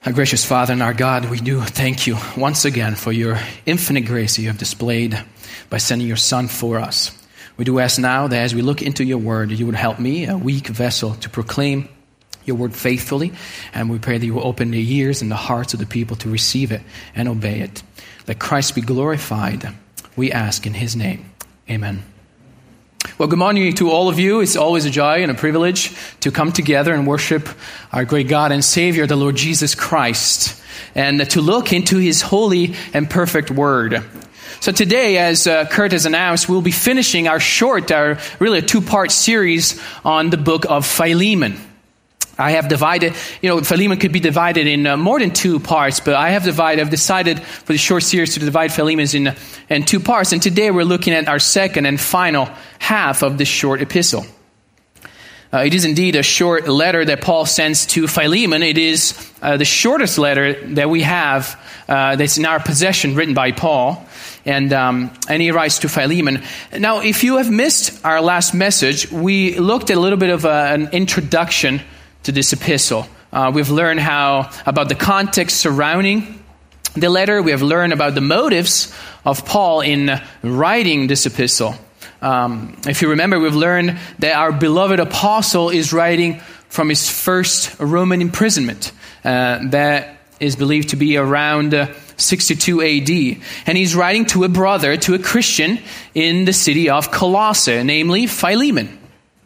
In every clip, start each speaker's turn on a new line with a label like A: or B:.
A: Our gracious Father and our God, we do thank you once again for your infinite grace that you have displayed by sending your Son for us. We do ask now that as we look into your word, you would help me, a weak vessel, to proclaim your word faithfully. And we pray that you will open the ears and the hearts of the people to receive it and obey it. Let Christ be glorified, we ask in his name. Amen. Well, good morning to all of you. It's always a joy and a privilege to come together and worship our great God and Savior, the Lord Jesus Christ, and to look into his holy and perfect word. So today, as Kurt has announced, we'll be finishing our really a two-part series on the book of Philemon. I have divided, Philemon could be divided in more than two parts, but I've decided for the short series to divide Philemon in two parts. And today we're looking at our second and final half of this short epistle. It is indeed a short letter that Paul sends to Philemon. It is the shortest letter that we have that's in our possession, written by Paul. And he writes to Philemon. Now, if you have missed our last message, we looked at a little bit of an introduction to this epistle. We've learned about the context surrounding the letter. We have learned about the motives of Paul in writing this epistle. If you remember, we've learned that our beloved apostle is writing from his first Roman imprisonment. That is believed to be around 62 AD. And he's writing to a Christian in the city of Colossae, namely Philemon.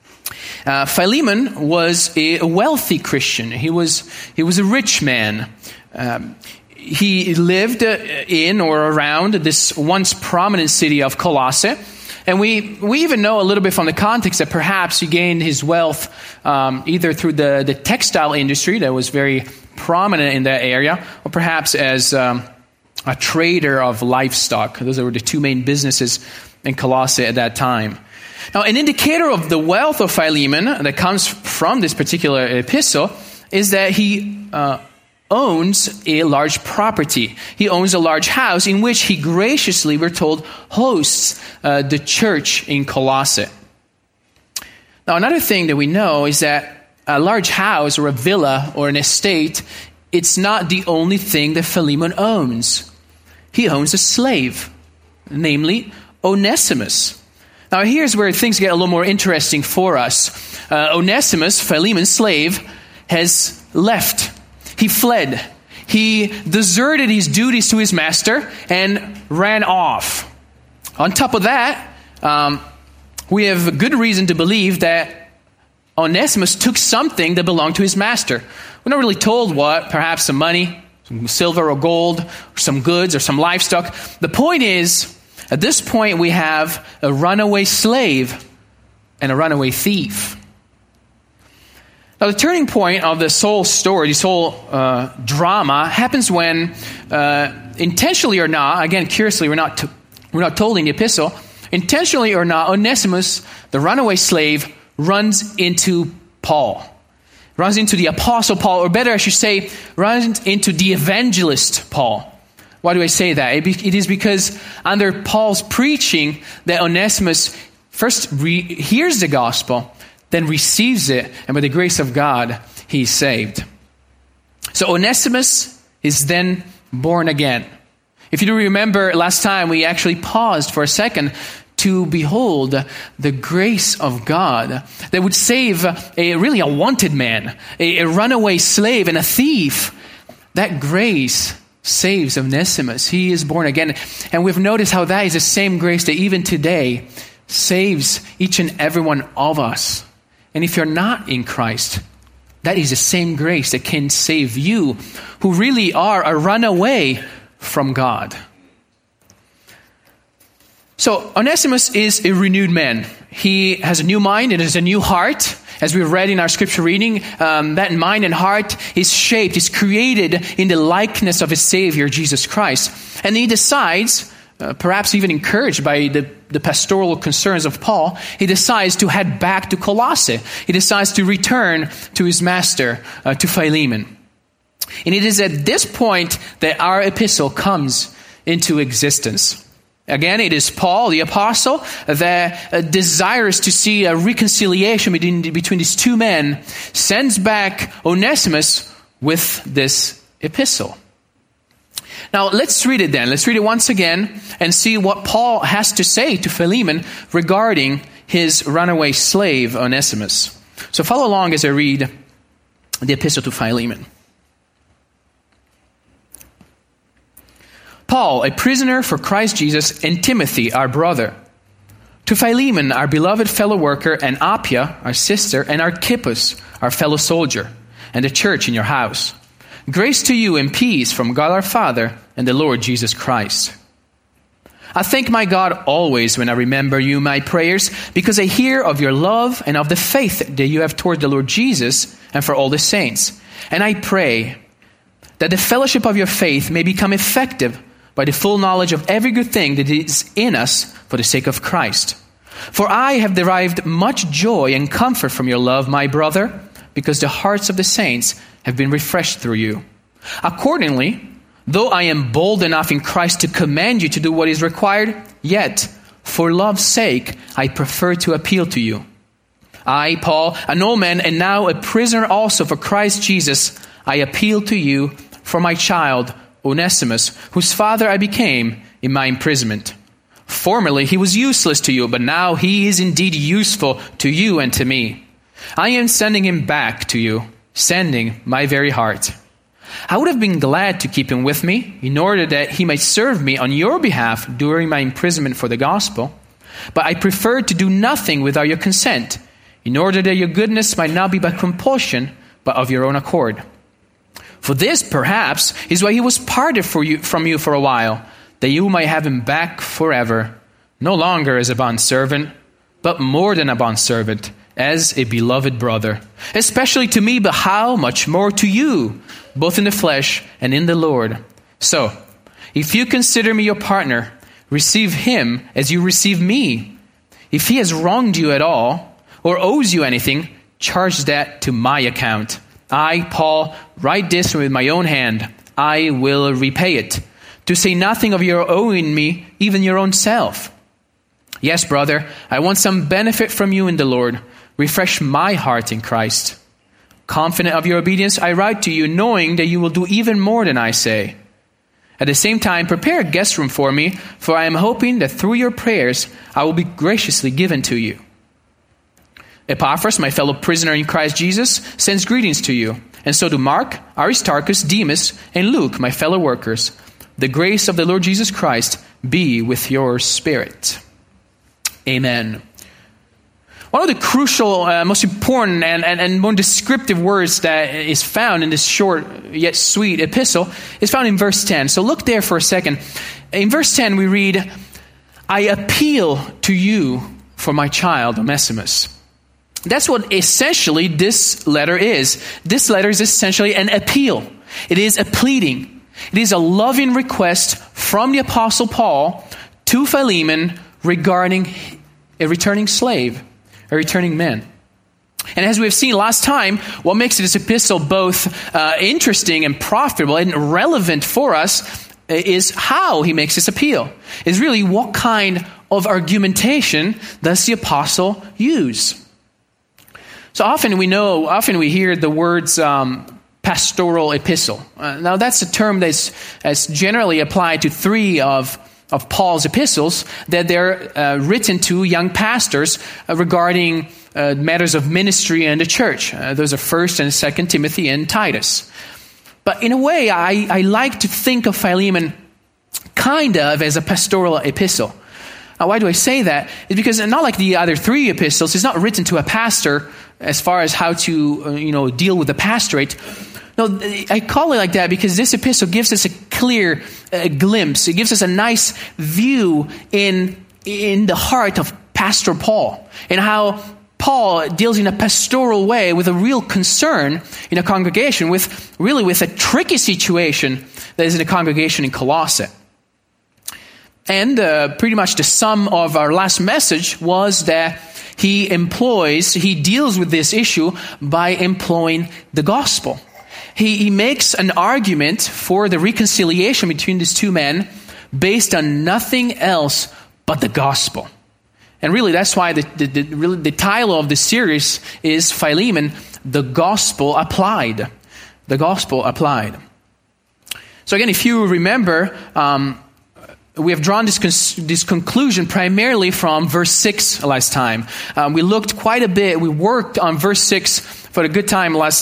A: Philemon was a wealthy Christian. He was a rich man. He lived in or around this once prominent city of Colossae. And we even know a little bit from the context that perhaps he gained his wealth either through the textile industry that was very prominent in that area, or perhaps as a trader of livestock. Those were the two main businesses in Colossae at that time. Now, an indicator of the wealth of Philemon that comes from this particular epistle is that he owns a large property. He owns a large house in which he graciously, we're told, hosts the church in Colossae. Now, another thing that we know is that a large house or a villa or an estate, it's not the only thing that Philemon owns. He owns a slave, namely Onesimus. Now, here's where things get a little more interesting for us. Onesimus, Philemon's slave, has left. He fled. He deserted his duties to his master and ran off. On top of that, we have good reason to believe that Onesimus took something that belonged to his master. We're not really told what, perhaps some money, some silver or gold, or some goods or some livestock. The point is, at this point, we have a runaway slave and a runaway thief. Now, the turning point of this whole story, this whole drama, happens when, intentionally or not, again, curiously, we're not told in the epistle, intentionally or not, Onesimus, the runaway slave, runs into Paul. Runs into the apostle Paul, or better, I should say, runs into the evangelist Paul. Why do I say that? It is because under Paul's preaching that Onesimus first hears the gospel, then receives it, and by the grace of God, he's saved. So Onesimus is then born again. If you do remember last time, we actually paused for a second to behold the grace of God that would save a wanted man, a runaway slave and a thief. That grace saves Onesimus. He is born again. And we've noticed how that is the same grace that even today saves each and every one of us. And if you're not in Christ, that is the same grace that can save you, who really are a runaway from God. So Onesimus is a renewed man. He has a new mind and has a new heart. As we read in our scripture reading, that mind and heart is shaped, is created in the likeness of his Savior, Jesus Christ. And he decides, perhaps even encouraged by the pastoral concerns of Paul, he decides to head back to Colossae. He decides to return to his master, to Philemon. And it is at this point that our epistle comes into existence. Again, it is Paul, the apostle, that desires to see a reconciliation between these two men, sends back Onesimus with this epistle. Now, let's read it then. Let's read it once again and see what Paul has to say to Philemon regarding his runaway slave, Onesimus. So follow along as I read the epistle to Philemon. Paul, a prisoner for Christ Jesus, and Timothy, our brother, to Philemon, our beloved fellow worker, and Appia, our sister, and Archippus, our fellow soldier, and the church in your house. Grace to you and peace from God our Father and the Lord Jesus Christ. I thank my God always when I remember you in my prayers, because I hear of your love and of the faith that you have toward the Lord Jesus and for all the saints. And I pray that the fellowship of your faith may become effective by the full knowledge of every good thing that is in us for the sake of Christ. For I have derived much joy and comfort from your love, my brother, because the hearts of the saints have been refreshed through you. Accordingly, though I am bold enough in Christ to command you to do what is required, yet, for love's sake, I prefer to appeal to you. I, Paul, an old man and now a prisoner also for Christ Jesus, I appeal to you for my child, Onesimus, whose father I became in my imprisonment. Formerly he was useless to you, but now he is indeed useful to you and to me. I am sending him back to you, sending my very heart. I would have been glad to keep him with me, in order that he might serve me on your behalf during my imprisonment for the gospel. But I preferred to do nothing without your consent, in order that your goodness might not be by compulsion, but of your own accord. For this, perhaps, is why he was parted from you for a while, that you might have him back forever, no longer as a bondservant, but more than a bondservant, as a beloved brother, especially to me, but how much more to you, both in the flesh and in the Lord. So, if you consider me your partner, receive him as you receive me. If he has wronged you at all, or owes you anything, charge that to my account. I, Paul, write this with my own hand. I will repay it. To say nothing of your owing me, even your own self. Yes, brother, I want some benefit from you in the Lord. Refresh my heart in Christ. Confident of your obedience, I write to you, knowing that you will do even more than I say. At the same time, prepare a guest room for me, for I am hoping that through your prayers, I will be graciously given to you. Epaphras, my fellow prisoner in Christ Jesus, sends greetings to you, and so do Mark, Aristarchus, Demas, and Luke, my fellow workers. The grace of the Lord Jesus Christ be with your spirit. Amen. One of the crucial, most important, and more descriptive words that is found in this short yet sweet epistle is found in verse 10. So look there for a second. In verse 10 we read, I appeal to you for my child, Onesimus. That's what essentially this letter is. This letter is essentially an appeal. It is a pleading. It is a loving request from the Apostle Paul to Philemon regarding a returning slave, a returning man. And as we've seen last time, what makes this epistle both interesting and profitable and relevant for us is how he makes this appeal. Is really what kind of argumentation does the apostle use? So often we hear the words pastoral epistle. Now that's a term that's generally applied to three of Paul's epistles, that they're written to young pastors regarding matters of ministry and the church. Those are 1st and 2nd Timothy and Titus. But in a way, I like to think of Philemon kind of as a pastoral epistle. Now, why do I say that? It's because not like the other three epistles, it's not written to a pastor as far as how to deal with the pastorate. No, I call it like that because this epistle gives us a clear glimpse. It gives us a nice view in the heart of Pastor Paul and how Paul deals in a pastoral way with a real concern in a congregation, with a tricky situation that is in a congregation in Colossae. And pretty much the sum of our last message was that he deals with this issue by employing the gospel. He makes an argument for the reconciliation between these two men based on nothing else but the gospel. And really, that's why the title of the series is Philemon, the gospel applied. The gospel applied. So again, if you remember, we have drawn this conclusion primarily from verse 6 last time. We looked quite a bit. We worked on verse 6 for a good time last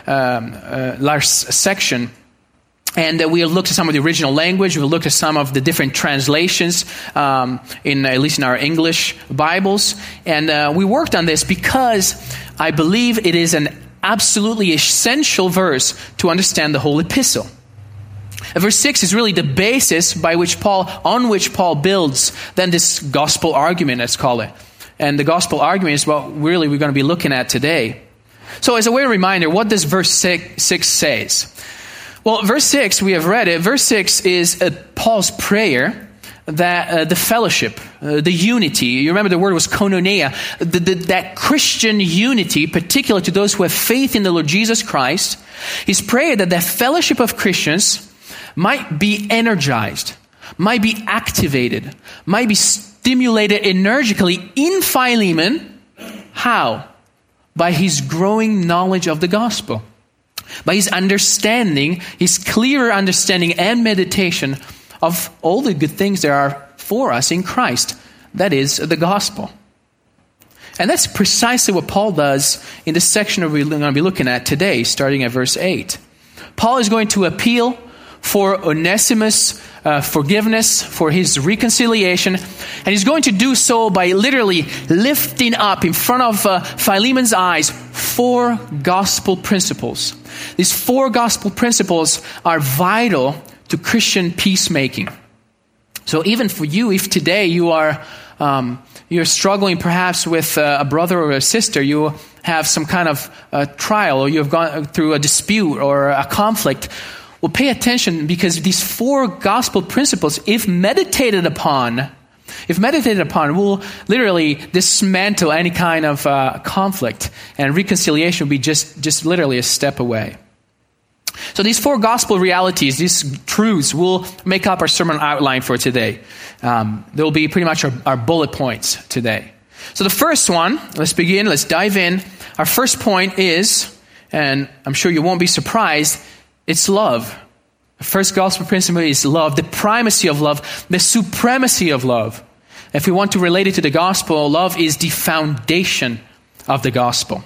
A: section. And we looked at some of the original language. We looked at some of the different translations, at least in our English Bibles. And we worked on this because I believe it is an absolutely essential verse to understand the whole epistle. Verse 6 is really the basis on which Paul builds then this gospel argument, let's call it. And the gospel argument is what really we're going to be looking at today. So as a way of reminder, what does verse 6 says? Well, verse 6, we have read it. Verse 6 is Paul's prayer that the fellowship, the unity, you remember the word was koinonia, that Christian unity, particularly to those who have faith in the Lord Jesus Christ, his prayer that the fellowship of Christians might be energized, might be activated, might be stimulated energically in Philemon. How? By his growing knowledge of the gospel. By his understanding, his clearer understanding and meditation of all the good things there are for us in Christ. That is the gospel. And that's precisely what Paul does in this section we're going to be looking at today, starting at verse 8. Paul is going to appeal for Onesimus' forgiveness, for his reconciliation. And he's going to do so by literally lifting up in front of Philemon's eyes 4 gospel principles. These 4 gospel principles are vital to Christian peacemaking. So even for you, if today you're struggling perhaps with a brother or a sister, you have some kind of trial, or you have gone through a dispute or a conflict, well, pay attention, because these 4 gospel principles, if meditated upon, will literally dismantle any kind of conflict, and reconciliation will be just literally a step away. So these 4 gospel realities, these truths, will make up our sermon outline for today. They will be pretty much our bullet points today. So the first one, let's dive in. Our first point is, and I'm sure you won't be surprised, it's love. The first gospel principle is love, the primacy of love, the supremacy of love. If we want to relate it to the gospel, love is the foundation of the gospel.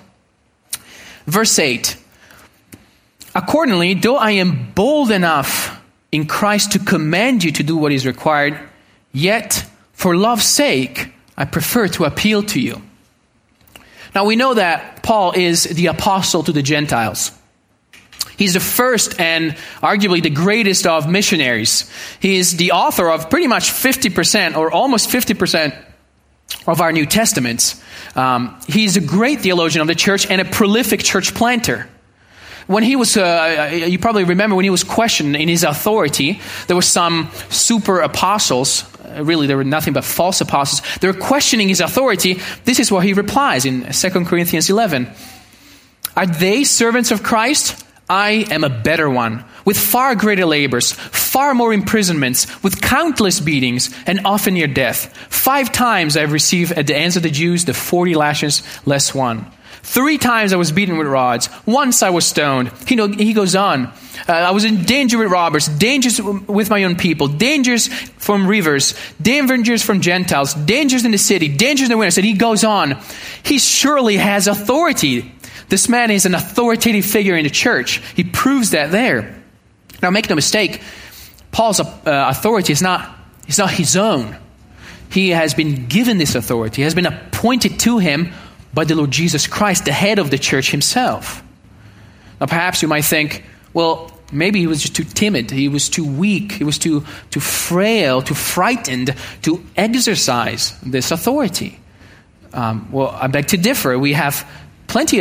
A: Verse 8. Accordingly, though I am bold enough in Christ to command you to do what is required, yet for love's sake, I prefer to appeal to you. Now we know that Paul is the apostle to the Gentiles. He's the first and arguably the greatest of missionaries. He is the author of pretty much 50% or almost 50% of our New Testaments. He's a great theologian of the church and a prolific church planter. When he was, you probably remember when he was questioned in his authority, there were some super apostles. Really, there were nothing but false apostles. They were questioning his authority. This is what he replies in 2 Corinthians 11. Are they servants of Christ? I am a better one, with far greater labors, far more imprisonments, with countless beatings, and often near death. 5 times I have received at the hands of the Jews the 40 lashes less one. 3 times I was beaten with rods. Once I was stoned. He goes on. I was in danger with robbers, dangers with my own people, dangers from rivers, dangers from Gentiles, dangers in the city, dangers in the wilderness. And he goes on. He surely has authority. This man is an authoritative figure in the church. He proves that there. Now, make no mistake, Paul's authority is not his own. He has been given this authority. He has been appointed to him by the Lord Jesus Christ, the head of the church himself. Now, perhaps you might think, well, maybe he was just too timid. He was too weak. He was too frail, too frightened to exercise this authority. Well, I beg to differ. We have plenty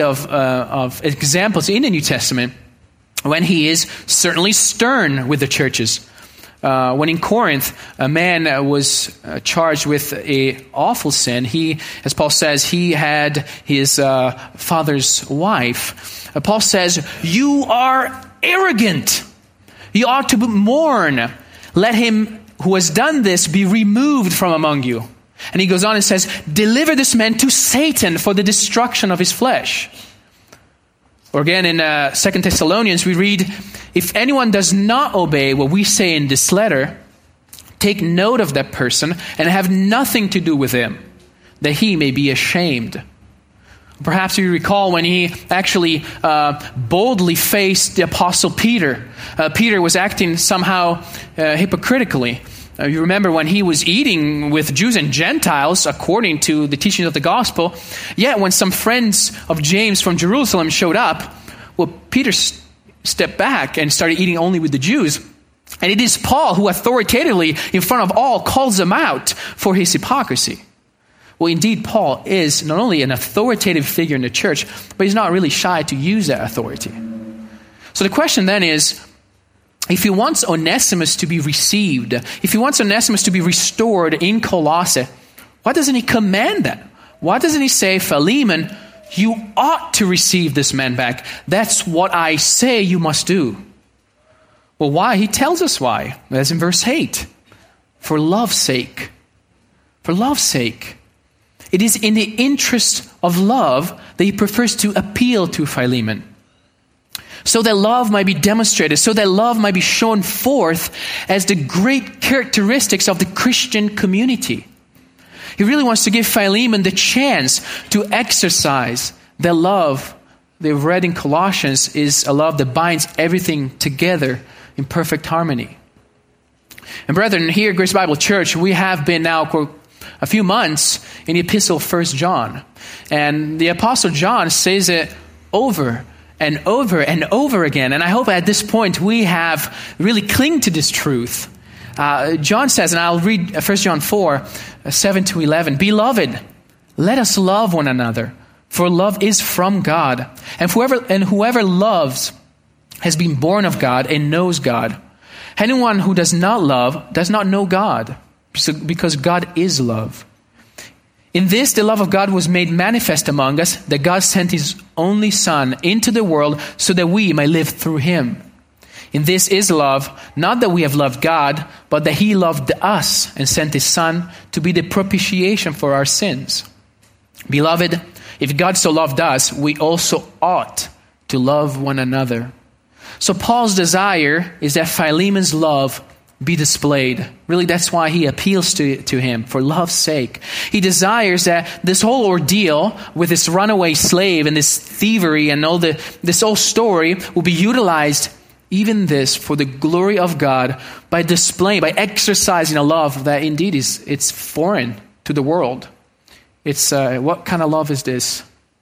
A: of examples in the New Testament when he is certainly stern with the churches. When in Corinth, a man was charged with an awful sin. He, as Paul says, he had his father's wife. Paul says, you are arrogant. You ought to mourn. Let him who has done this be removed from among you. And he goes on and says, deliver this man to Satan for the destruction of his flesh. Or again in 2 Thessalonians, we read, if anyone does not obey what we say in this letter, take note of that person and have nothing to do with him, that he may be ashamed. Perhaps you recall when he actually boldly faced the Apostle Peter. Peter was acting somehow hypocritically. You remember when he was eating with Jews and Gentiles according to the teachings of the gospel. Yet when some friends of James from Jerusalem showed up, well, Peter stepped back and started eating only with the Jews. And it is Paul who authoritatively, in front of all, calls him out for his hypocrisy. Well, indeed, Paul is not only an authoritative figure in the church, but he's not really shy to use that authority. So the question then is, if he wants Onesimus to be received, if he wants Onesimus to be restored in Colossae, why doesn't he command that? Why doesn't he say, Philemon, you ought to receive this man back. That's what I say you must do. Well, why? He tells us why. That's in verse 8. For love's sake. For love's sake. It is in the interest of love that he prefers to appeal to Philemon. So that love might be demonstrated, so that love might be shown forth as the great characteristics of the Christian community. He really wants to give Philemon the chance to exercise that love they've read in Colossians is a love that binds everything together in perfect harmony. And brethren, here at Grace Bible Church, we have been now for a few months in the epistle of 1 John. And the Apostle John says it over and over and over again. And I hope at this point we have really clinged to this truth. John says, and I'll read 1 John 4, 7 to 11, Beloved, let us love one another, for love is from God. And whoever loves has been born of God and knows God. Anyone who does not love does not know God, because God is love. In this, the love of God was made manifest among us, that God sent his only Son into the world so that we might live through him. In this is love, not that we have loved God, but that he loved us and sent his Son to be the propitiation for our sins. Beloved, if God so loved us, we also ought to love one another. So Paul's desire is that Philemon's love be displayed. Really, that's why he appeals to him, for love's sake. He desires that this whole ordeal with this runaway slave and this thievery and all this whole story will be utilized, even this, for the glory of God by displaying, by exercising a love that indeed it's foreign to the world. It's what kind of love is this?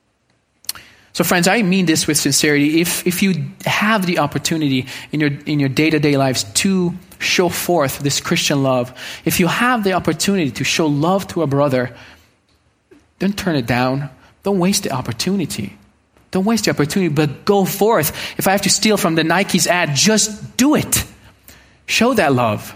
A: So friends, I mean this with sincerity. If you have the opportunity in your day-to-day lives to show forth this Christian love, if you have the opportunity to show love to a brother, don't turn it down. Don't waste the opportunity. Don't waste the opportunity, but go forth. If I have to steal from the Nike's ad, just do it. Show that love.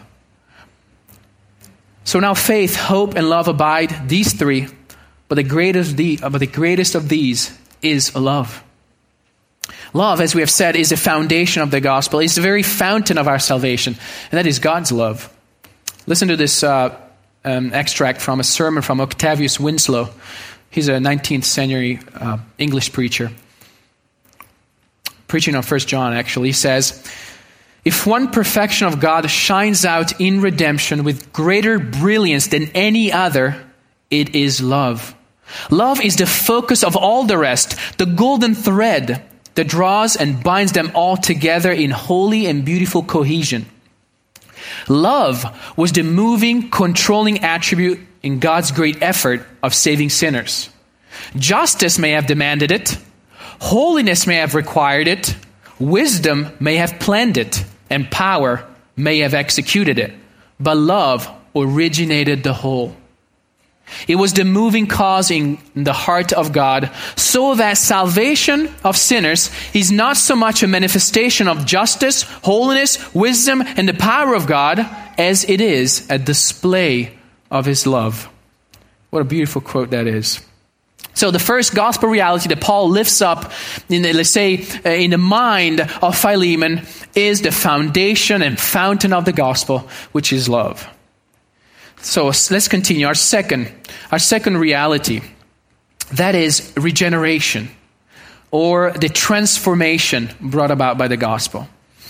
A: So now faith, hope, and love abide, these three, but the greatest of these is love. Love, as we have said, is the foundation of the gospel. It's the very fountain of our salvation, and that is God's love. Listen to this extract from a sermon from Octavius Winslow. He's a 19th century English preacher. Preaching on 1 John, actually. He says, if one perfection of God shines out in redemption with greater brilliance than any other, it is love. Love is the focus of all the rest, the golden thread that draws and binds them all together in holy and beautiful cohesion. Love was the moving, controlling attribute in God's great effort of saving sinners. Justice may have demanded it, holiness may have required it, wisdom may have planned it, and power may have executed it. But love originated the whole. It was the moving cause in the heart of God, so that salvation of sinners is not so much a manifestation of justice, holiness, wisdom, and the power of God, as it is a display of his love. What a beautiful quote that is. So the first gospel reality that Paul lifts up in the mind of Philemon is the foundation and fountain of the gospel, which is love. So let's continue. Our second reality, that is regeneration, or the transformation brought about by the gospel.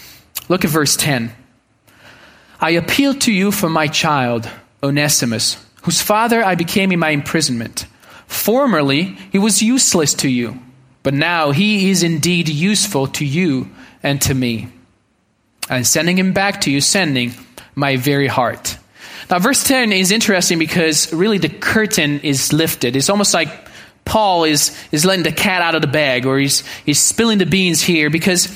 A: Look at verse 10. I appeal to you for my child, Onesimus, whose father I became in my imprisonment. Formerly, he was useless to you, but now he is indeed useful to you and to me. And sending him back to you, sending my very heart. Now, verse 10 is interesting because really the curtain is lifted. It's almost like Paul is letting the cat out of the bag, or he's spilling the beans here, because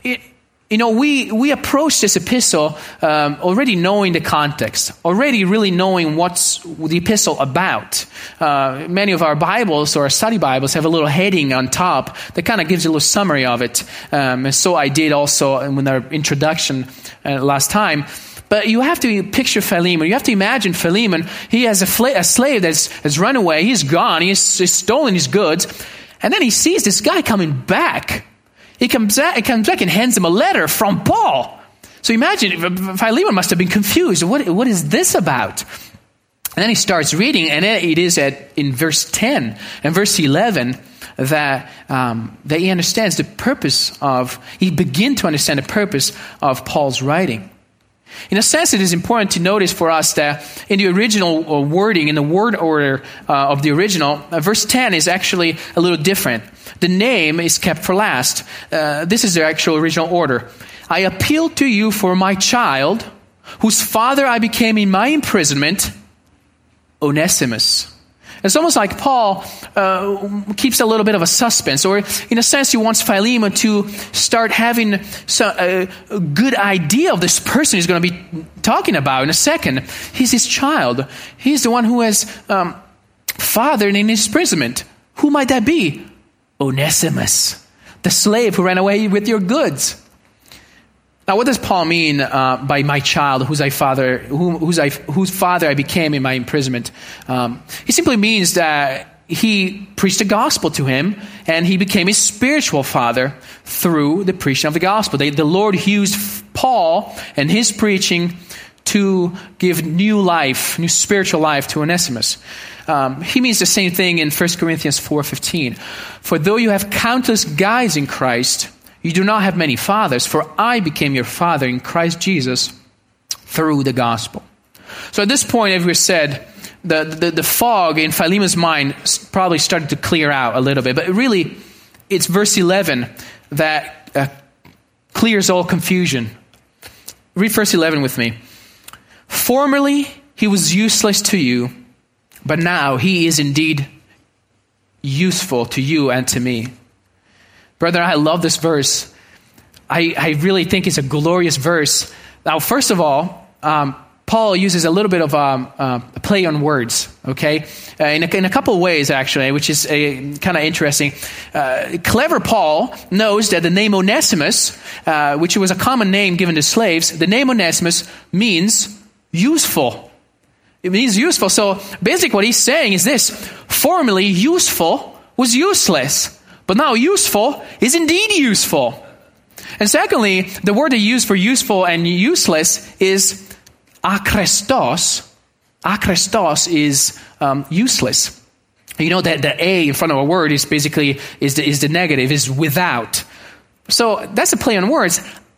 A: we approach this epistle already knowing the context, already really knowing what's the epistle about. Many of our Bibles or our study Bibles have a little heading on top that kind of gives a little summary of it. And so I did also in our introduction last time. But you have to picture Philemon. You have to imagine Philemon. He has a slave that's run away. He's gone. He's stolen his goods. And then he sees this guy coming back. He comes back and hands him a letter from Paul. So imagine, Philemon must have been confused. What is this about? And then he starts reading, and it is in verse 10 and verse 11 that he understands the purpose he begins to understand the purpose of Paul's writing. In a sense, it is important to notice for us that in the original wording, in the word order of the original, verse 10 is actually a little different. The name is kept for last. This is the actual original order. I appeal to you for my child, whose father I became in my imprisonment, Onesimus. It's almost like Paul keeps a little bit of a suspense, or in a sense he wants Philemon to start having a good idea of this person he's going to be talking about in a second. He's his child. He's the one who has fathered in his imprisonment. Who might that be? Onesimus, the slave who ran away with your goods. Now, what does Paul mean by my child, whose father I became in my imprisonment? He simply means that he preached the gospel to him, and he became his spiritual father through the preaching of the gospel. The Lord used Paul and his preaching to give new spiritual life to Onesimus. He means the same thing in 1 Corinthians 4:15. For though you have countless guides in Christ, you do not have many fathers, for I became your father in Christ Jesus through the gospel. So at this point, as we said, the fog in Philemon's mind probably started to clear out a little bit. But really, it's verse 11 that clears all confusion. Read verse 11 with me. Formerly, he was useless to you, but now he is indeed useful to you and to me. Brother, I love this verse. I really think it's a glorious verse. Now, first of all, Paul uses a little bit of a play on words, okay? In a couple of ways, actually, which is kind of interesting. Clever Paul knows that the name Onesimus, which was a common name given to slaves, the name Onesimus means useful. It means useful. So basically what he's saying is this. Formerly, useful was useless. But now useful is indeed useful. And secondly, the word they use for useful and useless is akrestos. Akrestos is useless. You know that the A in front of a word is basically is the negative, is without. So that's a play on words.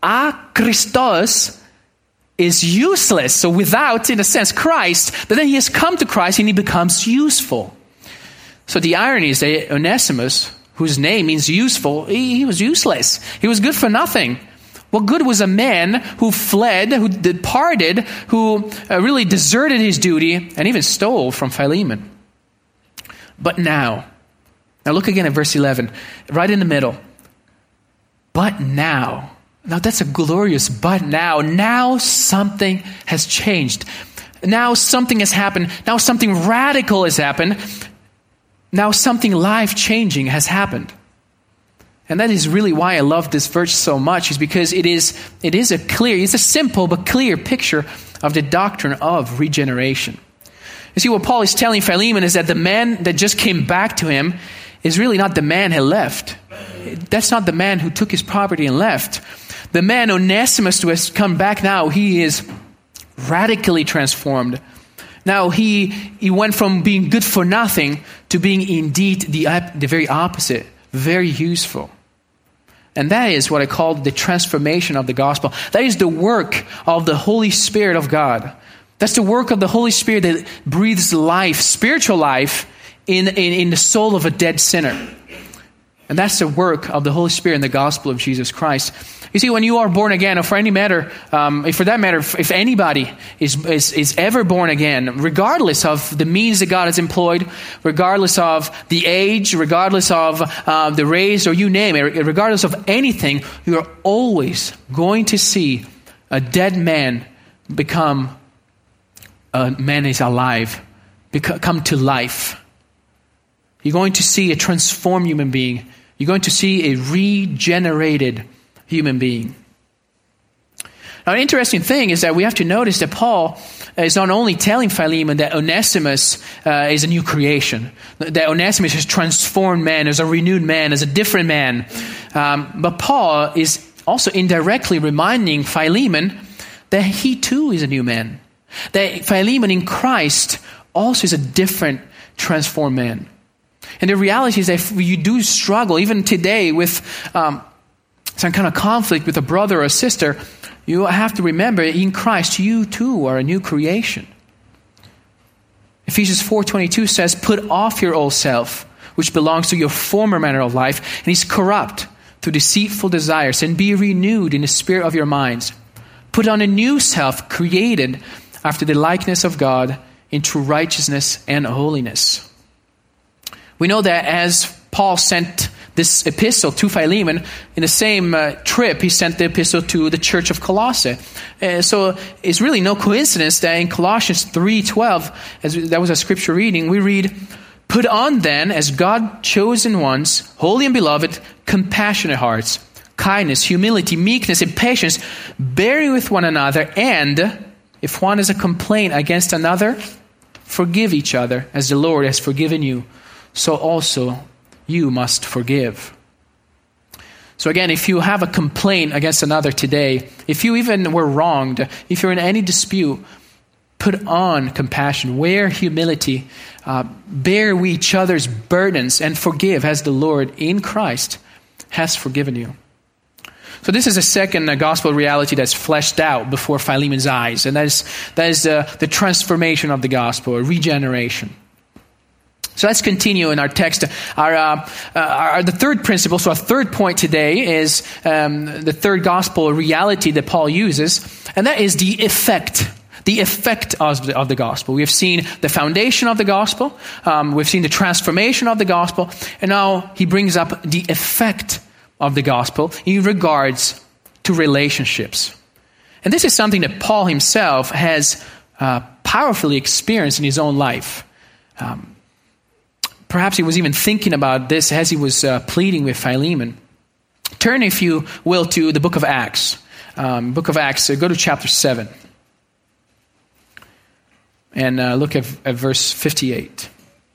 A: Akristos is useless. So without, in a sense, Christ, but then he has come to Christ and he becomes useful. So the irony is that Onesimus, whose name means useful, he was useless. He was good for nothing. What good was a man who fled, who departed, who really deserted his duty and even stole from Philemon? But now look again at verse 11, right in the middle. But now that's a glorious but now. Now something has changed. Now something has happened. Now something radical has happened. Now something life-changing has happened. And that is really why I love this verse so much, is because it's a simple but clear picture of the doctrine of regeneration. You see, what Paul is telling Philemon is that the man that just came back to him is really not the man he left. That's not the man who took his property and left. The man Onesimus who has come back now, he is radically transformed. Now he went from being good for nothing to being indeed the very opposite, very useful. And that is what I call the transformation of the gospel. That is the work of the Holy Spirit of God. That's the work of the Holy Spirit that breathes life, spiritual life, in the soul of a dead sinner. And that's the work of the Holy Spirit in the gospel of Jesus Christ. You see, when you are born again, or for any matter, if anybody is ever born again, regardless of the means that God has employed, regardless of the age, regardless of the race, or you name it, regardless of anything, you are always going to see a dead man become a man is alive, come to life. You're going to see a transformed human being. You're going to see a regenerated human being. Now, an interesting thing is that we have to notice that Paul is not only telling Philemon that Onesimus is a new creation, that Onesimus is a transformed man, is a renewed man, is a different man. But Paul is also indirectly reminding Philemon that he too is a new man. That Philemon in Christ also is a different, transformed man. And the reality is that if you do struggle, even today, with some kind of conflict with a brother or a sister, you have to remember in Christ, you too are a new creation. Ephesians 4:22 says, "Put off your old self, which belongs to your former manner of life, and is corrupt through deceitful desires, and be renewed in the spirit of your minds. Put on a new self, created after the likeness of God, in true righteousness and holiness." We know that as Paul sent this epistle to Philemon, in the same trip, he sent the epistle to the church of Colossae. So it's really no coincidence that in Colossians 3:12, as that was a scripture reading, we read, "Put on then, as God-chosen ones, holy and beloved, compassionate hearts, kindness, humility, meekness, and patience, bearing with one another, and if one has a complaint against another, forgive each other, as the Lord has forgiven you. So also you must forgive." So again, if you have a complaint against another today, if you even were wronged, if you're in any dispute, put on compassion, wear humility, bear with each other's burdens, and forgive as the Lord in Christ has forgiven you. So this is a second gospel reality that's fleshed out before Philemon's eyes, and that is the transformation of the gospel, or regeneration. So let's continue in our text. The third principle, so our third point today is the third gospel reality that Paul uses, and that is the effect of the gospel. We have seen the foundation of the gospel, we've seen the transformation of the gospel, and now he brings up the effect of the gospel in regards to relationships. And this is something that Paul himself has powerfully experienced in his own life. Perhaps he was even thinking about this as he was pleading with Philemon. Turn, if you will, to the book of Acts. Book of Acts, go to chapter 7. And look at verse 58.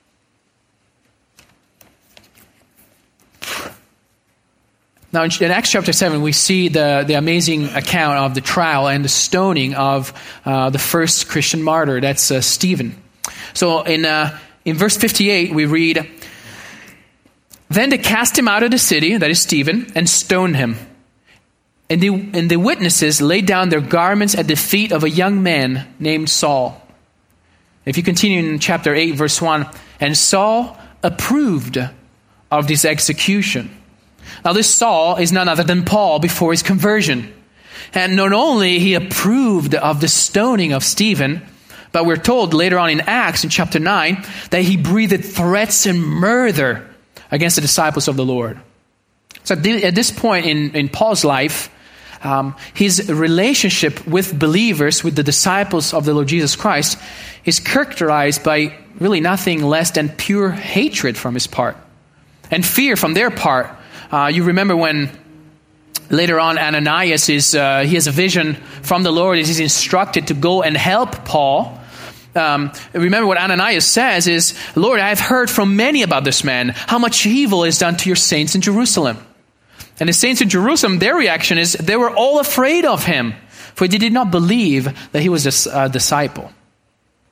A: Now, in Acts chapter 7, we see the amazing account of the trial and the stoning of the first Christian martyr. That's Stephen. So in verse 58, we read, "Then they cast him out of the city," that is Stephen, "and stoned him. And the witnesses laid down their garments at the feet of a young man named Saul." If you continue in chapter 8, verse 1, "And Saul approved of this execution." Now this Saul is none other than Paul before his conversion. And not only he approved of the stoning of Stephen, but we're told later on in Acts, in chapter 9, that he breathed threats and murder against the disciples of the Lord. So at this point in Paul's life, his relationship with believers, with the disciples of the Lord Jesus Christ, is characterized by really nothing less than pure hatred from his part and fear from their part. You remember when later on Ananias he has a vision from the Lord as he's instructed to go and help Paul. Remember what Ananias says is, "Lord, I have heard from many about this man, how much evil is done to your saints in Jerusalem." And the saints in Jerusalem, their reaction is they were all afraid of him, for they did not believe that he was a disciple.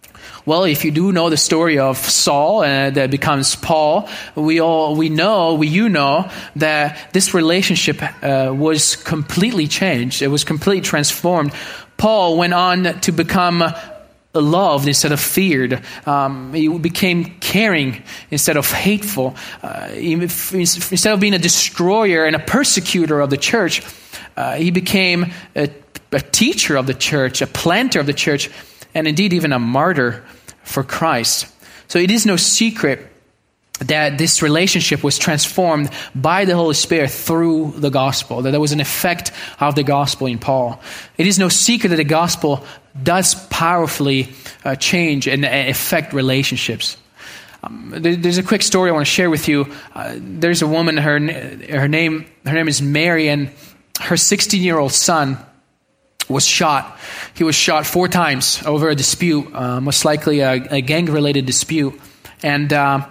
A: Well, if you do know the story of Saul that becomes Paul, you know that this relationship was completely changed. It was completely transformed. Paul went on to become loved instead of feared. He became caring instead of hateful. Instead of being a destroyer and a persecutor of the church, he became a teacher of the church, a planter of the church, and indeed even a martyr for Christ. So it is no secret that this relationship was transformed by the Holy Spirit through the gospel, that there was an effect of the gospel in Paul. It is no secret that the gospel does powerfully change and affect relationships. There's a quick story I want to share with you. There's a woman, her name is Mary, and her 16-year-old son was shot. He was shot 4 times over a dispute, most likely a gang-related dispute. And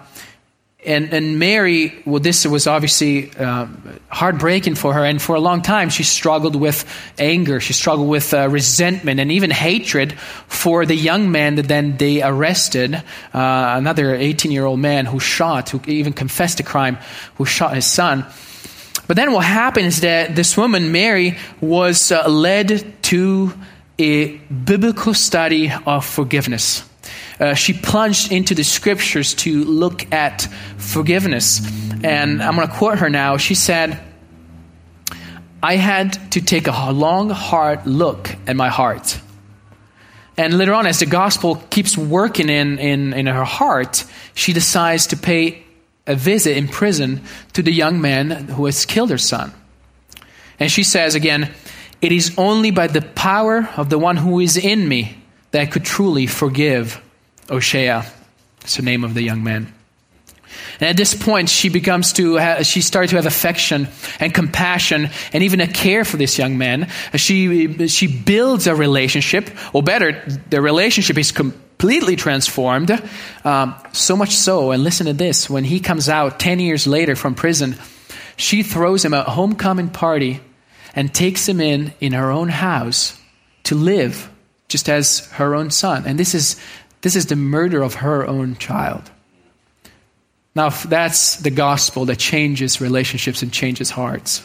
A: Mary, well, this was obviously heartbreaking for her. And for a long time, she struggled with anger. She struggled with resentment and even hatred for the young man that then they arrested, another 18-year-old man who even confessed the crime, who shot his son. But then what happened is that this woman, Mary, was led to a biblical study of forgiveness. She plunged into the scriptures to look at forgiveness. And I'm going to quote her now. She said, "I had to take a long, hard look at my heart." And later on, as the gospel keeps working in her heart, she decides to pay a visit in prison to the young man who has killed her son. And she says again, "It is only by the power of the one who is in me that I could truly forgive O'Shea." That's the name of the young man. And at this point, she started to have affection and compassion and even a care for this young man. She builds a relationship, or better, the relationship is completely transformed. So much so, and listen to this, when he comes out 10 years later from prison, she throws him a homecoming party and takes him in her own house to live just as her own son. And this is the murder of her own child. Now, that's the gospel that changes relationships and changes hearts.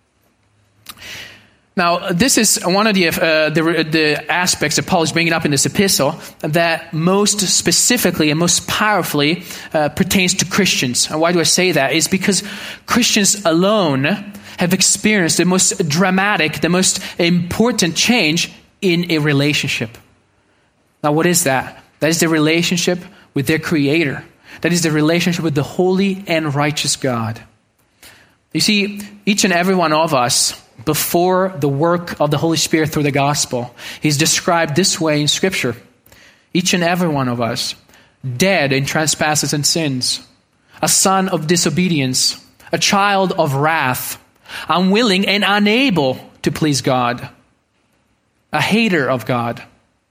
A: Now, this is one of the aspects that Paul is bringing up in this epistle that most specifically and most powerfully pertains to Christians. And why do I say that? It's because Christians alone have experienced the most dramatic, the most important change in a relationship. Now, what is that? That is the relationship with their Creator. That is the relationship with the holy and righteous God. You see, each and every one of us, before the work of the Holy Spirit through the gospel, is described this way in Scripture. Each and every one of us, dead in trespasses and sins, a son of disobedience, a child of wrath, unwilling and unable to please God, a hater of God,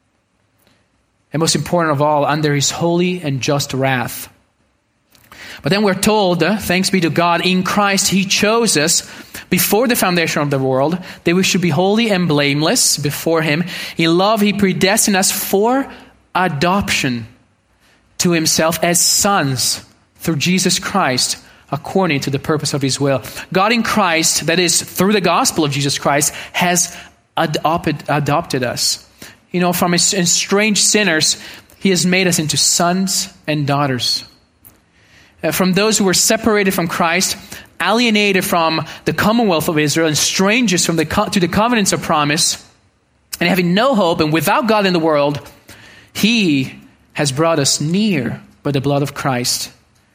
A: and most important of all, under His holy and just wrath. But then we're told, thanks be to God, in Christ He chose us before the foundation of the world, that we should be holy and blameless before Him. In love, He predestined us for adoption to Himself as sons through Jesus Christ, according to the purpose of His will. God in Christ, that is, through the gospel of Jesus Christ, has adopted us. You know, from estranged sinners, He has made us into sons and daughters. From those who were separated from Christ, alienated from the commonwealth of Israel, and strangers to the covenants of promise, and having no hope and without God in the world, He has brought us near by the blood of Christ.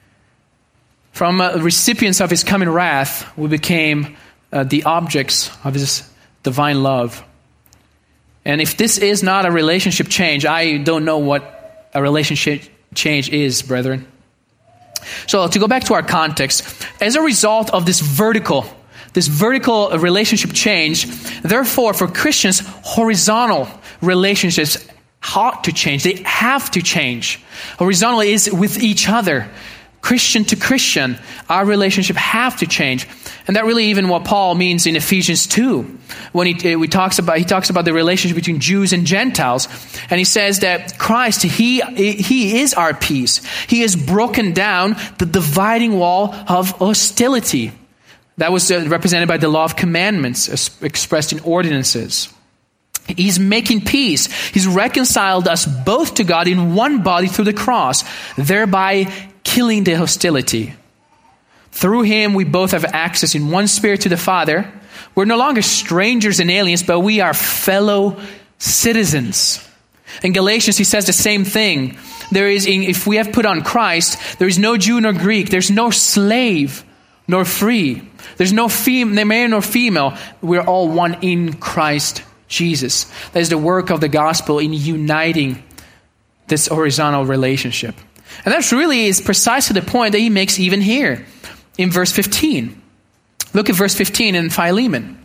A: From recipients of His coming wrath, we became the objects of His divine love. And if this is not a relationship change, I don't know what a relationship change is, brethren. So to go back to our context, as a result of this vertical relationship change, therefore for Christians, horizontal relationships ought to change. They have to change. Horizontal is with each other. Christian to Christian, our relationship have to change. And that really even what Paul means in Ephesians 2, when he talks about the relationship between Jews and Gentiles. And he says that Christ, he is our peace. He has broken down the dividing wall of hostility that was represented by the law of commandments expressed in ordinances. He's making peace. He's reconciled us both to God in one body through the cross, thereby killing the hostility. Through him, we both have access in one spirit to the Father. We're no longer strangers and aliens, but we are fellow citizens. In Galatians, he says the same thing. If we have put on Christ, there is no Jew nor Greek. There's no slave nor free. There's no male nor female. We're all one in Christ Jesus. That is the work of the gospel in uniting this horizontal relationship. And that really is precisely the point that he makes even here in verse 15. Look at verse 15 in Philemon.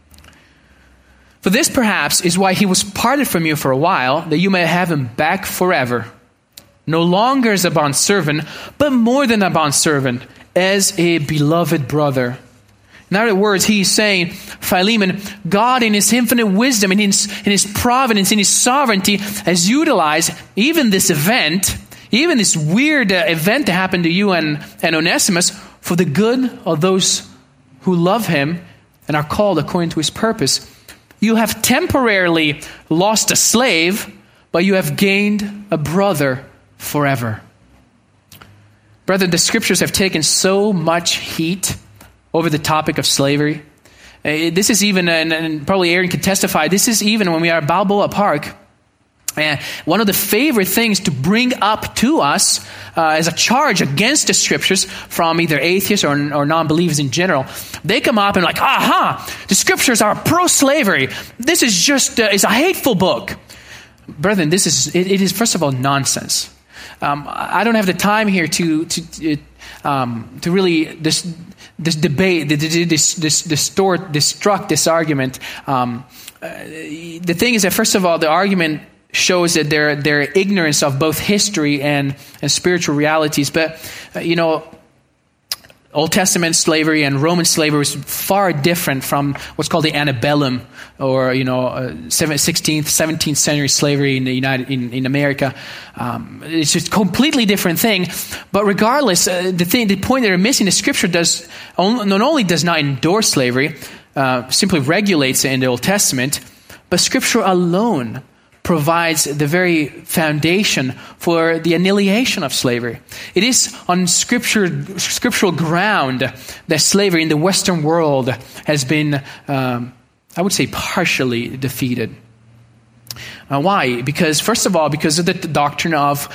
A: For this perhaps is why he was parted from you for a while, that you may have him back forever. No longer as a bondservant, but more than a bondservant, as a beloved brother. In other words, he's saying, Philemon, God in his infinite wisdom, in his providence, in his sovereignty, has utilized even this event, even this weird event that happened to you and Onesimus, for the good of those who love him and are called according to his purpose. You have temporarily lost a slave, but you have gained a brother forever. Brethren, the scriptures have taken so much heat over the topic of slavery. This is even, and probably Aaron can testify, this is even when we are at Balboa Park, one of the favorite things to bring up to us as a charge against the scriptures from either atheists or non-believers in general. They come up and like, the scriptures are pro-slavery. This is just, it's a hateful book. Brethren, it is first of all nonsense. I don't have the time here to really this debate, destruct this argument. The thing is that first of all, the argument shows that their ignorance of both history and spiritual realities. But Old Testament slavery and Roman slavery was far different from what's called the antebellum, or 16th, 17th century slavery in America. It's just a completely different thing. But regardless, the point that they're missing, the Scripture not only does not endorse slavery, simply regulates it in the Old Testament, but Scripture alone provides the very foundation for the annihilation of slavery. It is on scriptural ground that slavery in the Western world has been, I would say, partially defeated. Why? Because, first of all, because of the doctrine of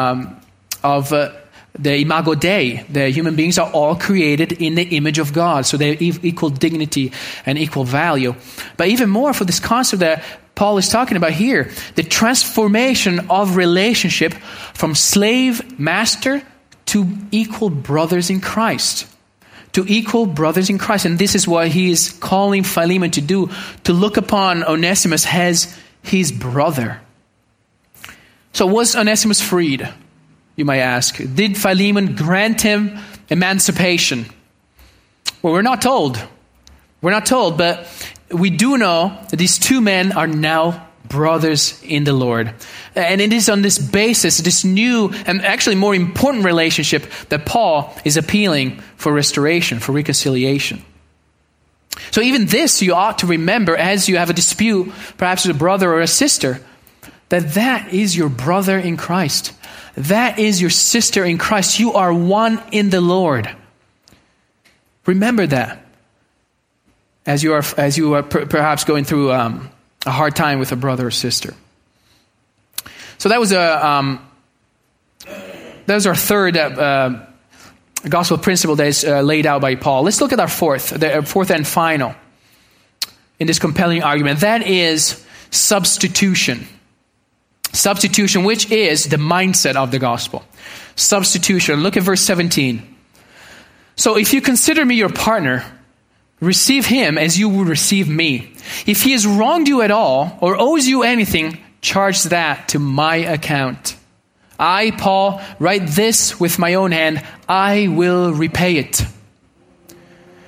A: the imago Dei. The human beings are all created in the image of God, so they have equal dignity and equal value. But even more for this concept that Paul is talking about here, the transformation of relationship from slave-master to equal brothers in Christ. To equal brothers in Christ. And this is what he is calling Philemon to do, to look upon Onesimus as his brother. So was Onesimus freed? You might ask. Did Philemon grant him emancipation? Well, we're not told. We're not told, but we do know that these two men are now brothers in the Lord. And it is on this basis, this new and actually more important relationship, that Paul is appealing for restoration, for reconciliation. So even this you ought to remember as you have a dispute, perhaps with a brother or a sister, that is your brother in Christ. That is your sister in Christ. You are one in the Lord. Remember that as you are perhaps going through a hard time with a brother or sister. So that was our third gospel principle that is laid out by Paul. Let's look at our fourth and final in this compelling argument. That is substitution. Substitution, which is the mindset of the gospel. Substitution. Look at verse 17. So if you consider me your partner, receive him as you would receive me. If he has wronged you at all or owes you anything, charge that to my account. I, Paul, write this with my own hand. I will repay it.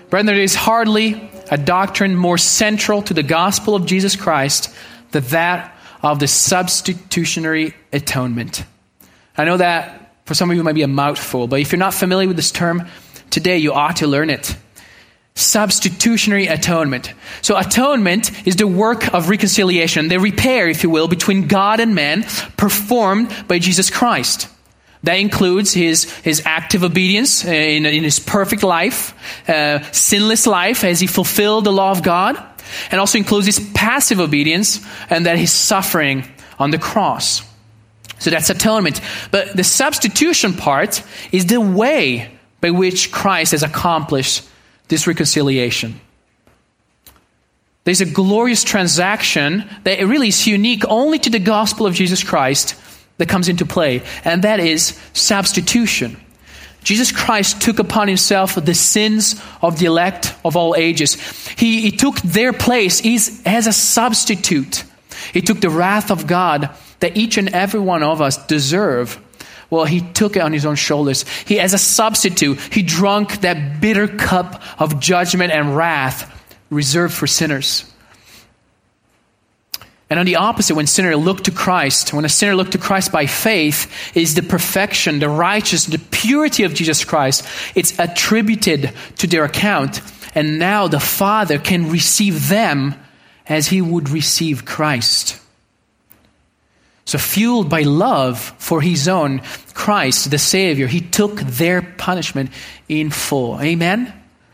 A: Brethren, there is hardly a doctrine more central to the gospel of Jesus Christ than that of the substitutionary atonement. I know that for some of you it might be a mouthful, but if you're not familiar with this term, today you ought to learn it. Substitutionary atonement. So atonement is the work of reconciliation, the repair, if you will, between God and man performed by Jesus Christ. That includes his active obedience in his perfect life, sinless life as he fulfilled the law of God, and also includes his passive obedience and that his suffering on the cross. So that's atonement. But the substitution part is the way by which Christ has accomplished this reconciliation. There's a glorious transaction that really is unique only to the gospel of Jesus Christ that comes into play, and that is substitution. Jesus Christ took upon himself the sins of the elect of all ages. He took their place as a substitute. He took the wrath of God that each and every one of us deserve. Well, he took it on his own shoulders. He, as a substitute, he drank that bitter cup of judgment and wrath reserved for sinners. And on the opposite, when a sinner looked to Christ by faith, is the perfection, the righteousness, the purity of Jesus Christ. It's attributed to their account. And now the Father can receive them as he would receive Christ. So fueled by love for his own, Christ, the Savior, he took their punishment in full. Amen?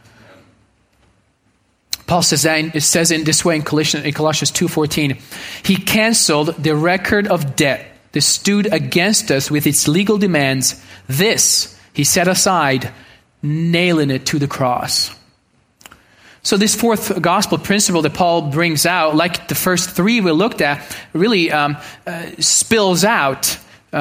A: Paul says in this way in Colossians 2:14, he canceled the record of debt that stood against us with its legal demands. This he set aside, nailing it to the cross. So this fourth gospel principle that Paul brings out, like the first three we looked at, really spills out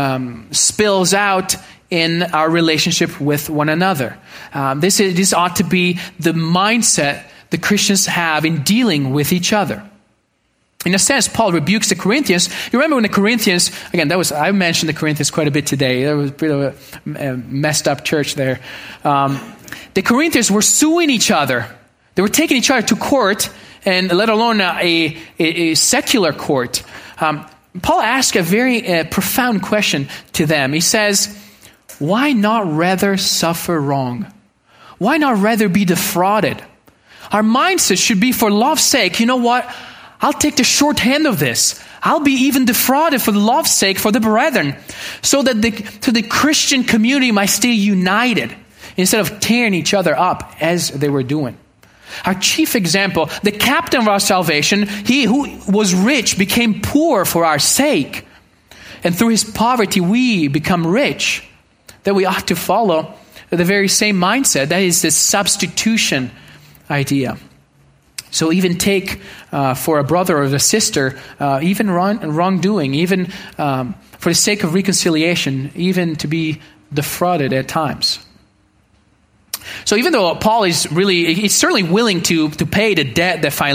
A: in our relationship with one another. This ought to be the mindset the Christians have in dealing with each other. In a sense, Paul rebukes the Corinthians. You remember when the Corinthians, again, I mentioned the Corinthians quite a bit today. There was a bit of a messed up church there. The Corinthians were suing each other. They were taking each other to court, and let alone a secular court. Paul asked a very profound question to them. He says, why not rather suffer wrong? Why not rather be defrauded? Our mindset should be, for love's sake, you know what? I'll take the shorthand of this. I'll be even defrauded for the love's sake, for the brethren, so that the Christian community might stay united instead of tearing each other up as they were doing. Our chief example, the captain of our salvation, he who was rich became poor for our sake. And through his poverty, we become rich. That we ought to follow the very same mindset. That is this substitution idea. So even take for a brother or a sister, even wrongdoing, even for the sake of reconciliation, even to be defrauded at times. So even though Paul he's certainly willing to pay the debt that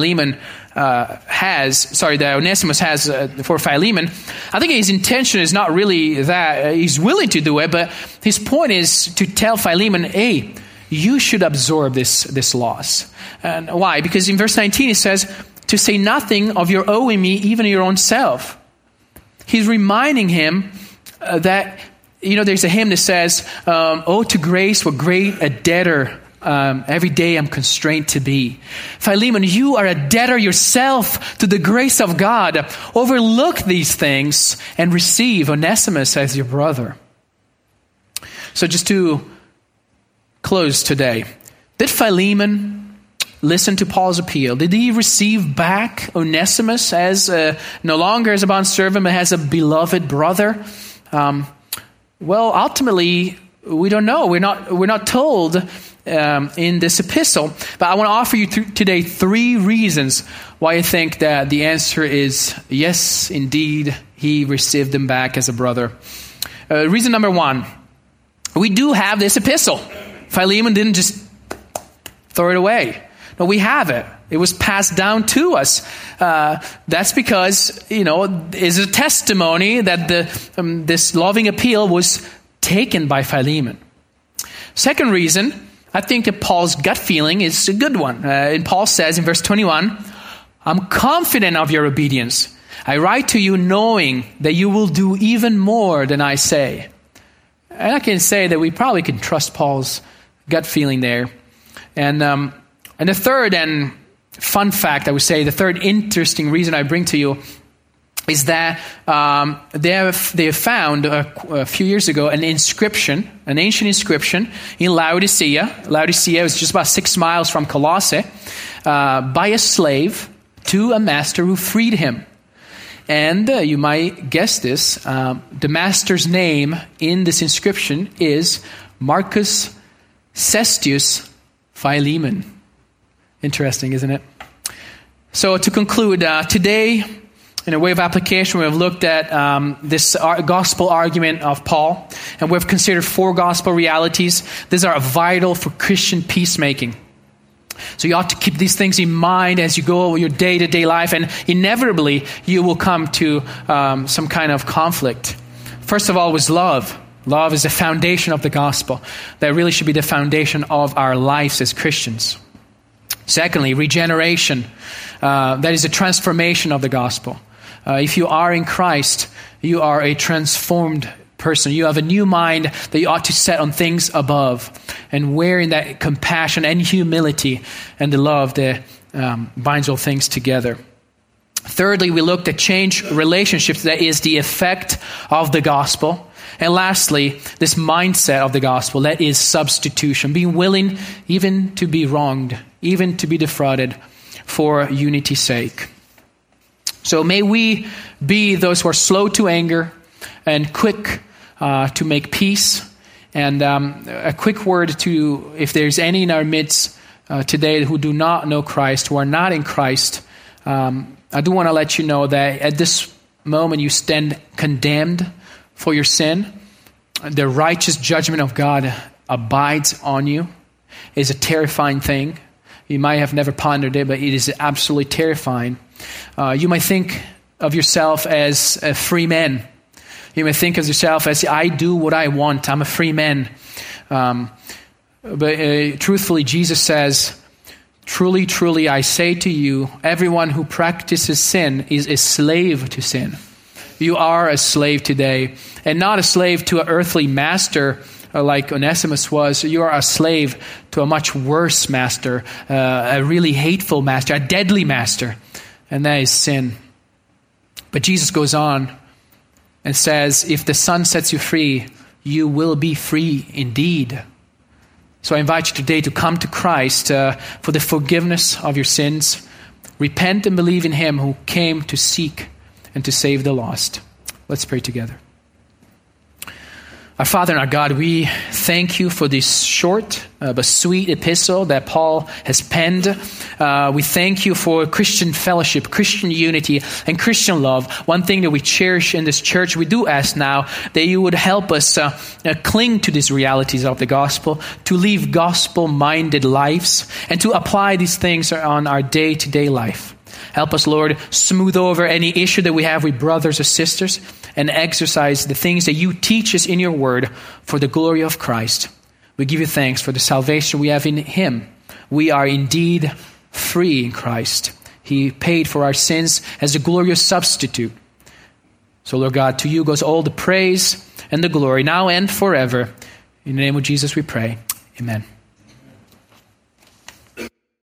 A: that Onesimus has for Philemon, I think his intention is not really that. He's willing to do it, but his point is to tell Philemon, hey, you should absorb this loss. And why? Because in verse 19 it says, to say nothing of your owing me even your own self. He's reminding him that, there's a hymn that says, oh, to grace, what great a debtor every day I'm constrained to be. Philemon, you are a debtor yourself to the grace of God. Overlook these things and receive Onesimus as your brother. So just to close today, did Philemon listen to Paul's appeal? Did he receive back Onesimus as no longer as a bondservant, but as a beloved brother? Well, ultimately, we don't know. We're not told in this epistle. But I want to offer you today three reasons why I think that the answer is yes, indeed, he received him back as a brother. Reason number one, we do have this epistle. Philemon didn't just throw it away. No, we have it. It was passed down to us. That's because, is a testimony that this loving appeal was taken by Philemon. Second reason I think that Paul's gut feeling is a good one. And Paul says in verse 21, I'm confident of your obedience. I write to you knowing that you will do even more than I say. And I can say that we probably can trust Paul's gut feeling there. And the third and fun fact, I would say, the third interesting reason I bring to you is that they have found a few years ago an ancient inscription in Laodicea. Laodicea is just about 6 miles from Colossae, by a slave to a master who freed him. And you might guess this, the master's name in this inscription is Marcus Cestius Philemon. Interesting, isn't it? So to conclude, today, in a way of application, we've looked at this gospel argument of Paul, and we've considered 4 gospel realities. These are vital for Christian peacemaking. So you ought to keep these things in mind as you go your day-to-day life, and inevitably you will come to some kind of conflict. First of all was love. Love is the foundation of the gospel. That really should be the foundation of our lives as Christians. Secondly, regeneration. That is a transformation of the gospel. If you are in Christ, you are a transformed person. You have a new mind that you ought to set on things above, and wearing that compassion and humility and the love that binds all things together. Thirdly, we looked at change relationships. That is the effect of the gospel. And lastly, this mindset of the gospel, that is substitution, being willing even to be wronged, even to be defrauded for unity's sake. So may we be those who are slow to anger and quick to make peace. And a quick word to, if there's any in our midst today who do not know Christ, who are not in Christ, I do want to let you know that at this moment you stand condemned for your sin. The righteous judgment of God abides on you. It's a terrifying thing. You might have never pondered it, but it is absolutely terrifying. You might think of yourself as a free man. You may think of yourself as, I do what I want. I'm a free man. But truthfully, Jesus says, truly, truly, I say to you, everyone who practices sin is a slave to sin. You are a slave today, and not a slave to an earthly master like Onesimus was. You are a slave to a much worse master, a really hateful master, a deadly master, and that is sin. But Jesus goes on and says, if the Son sets you free, you will be free indeed. So I invite you today to come to Christ for the forgiveness of your sins. Repent and believe in Him who came to seek and to save the lost. Let's pray together. Our Father and our God, we thank you for this short but sweet epistle that Paul has penned. We thank you for Christian fellowship, Christian unity, and Christian love. One thing that we cherish in this church, we do ask now that you would help us cling to these realities of the gospel, to live gospel-minded lives, and to apply these things on our day-to-day life. Help us, Lord, smooth over any issue that we have with brothers or sisters, and exercise the things that you teach us in your word for the glory of Christ. We give you thanks for the salvation we have in Him. We are indeed free in Christ. He paid for our sins as a glorious substitute. So, Lord God, to you goes all the praise and the glory, now and forever. In the name of Jesus we pray. Amen.